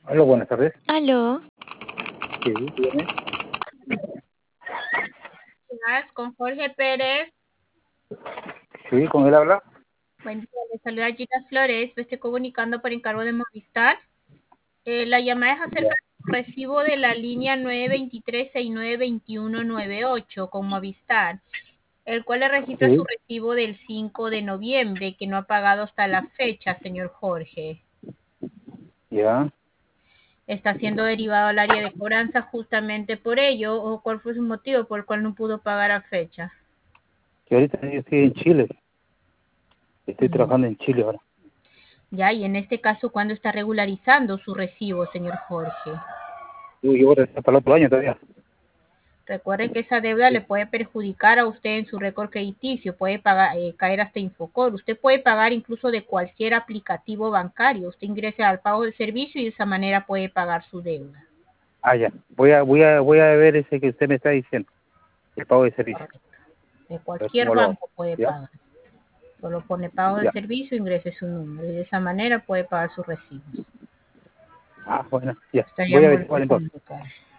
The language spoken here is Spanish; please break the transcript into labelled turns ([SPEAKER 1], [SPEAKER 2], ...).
[SPEAKER 1] Hola, buenas tardes.
[SPEAKER 2] Aló,
[SPEAKER 1] Sí, dígame.
[SPEAKER 3] Con Jorge Pérez.
[SPEAKER 1] Sí, con él habla.
[SPEAKER 3] Buen día, le saluda Gina Flores. Me estoy comunicando por encargo de Movistar. La llamada es acerca del recibo de la línea 923-692198 con Movistar, el cual le registra su
[SPEAKER 1] Sí,
[SPEAKER 3] recibo del 5 de noviembre, que no ha pagado hasta la fecha, señor Jorge.
[SPEAKER 1] ya.
[SPEAKER 3] Está siendo derivado al área de cobranza justamente por ello, o cuál fue su motivo por el cual no pudo pagar a fecha.
[SPEAKER 1] Que ahorita yo estoy en Chile. Estoy
[SPEAKER 3] Mm.
[SPEAKER 1] trabajando en Chile ahora.
[SPEAKER 3] Ya, y en este caso, ¿cuándo está regularizando su recibo, señor Jorge?
[SPEAKER 1] Yo ahora hasta el otro año todavía.
[SPEAKER 3] Recuerde que esa deuda le
[SPEAKER 1] Sí.
[SPEAKER 3] puede perjudicar a usted en su récord crediticio, puede pagar, caer hasta Infocor. Usted puede pagar incluso de cualquier aplicativo bancario. Usted ingresa al pago del servicio y de esa manera puede pagar su deuda.
[SPEAKER 1] Ah, ya. Voy a ver ese que usted me está diciendo. El pago de servicio.
[SPEAKER 3] Correcto. De
[SPEAKER 1] A ver
[SPEAKER 3] cualquier
[SPEAKER 1] cómo lo hago.
[SPEAKER 3] banco puede
[SPEAKER 1] Ya,
[SPEAKER 3] pagar. Solo pone pago del
[SPEAKER 1] ya.
[SPEAKER 3] servicio, ingrese su número y de esa manera puede pagar sus recibos.
[SPEAKER 1] Ah, bueno, ya. Voy a
[SPEAKER 3] Estaríamos
[SPEAKER 1] averiguar entonces.
[SPEAKER 3] comunicar.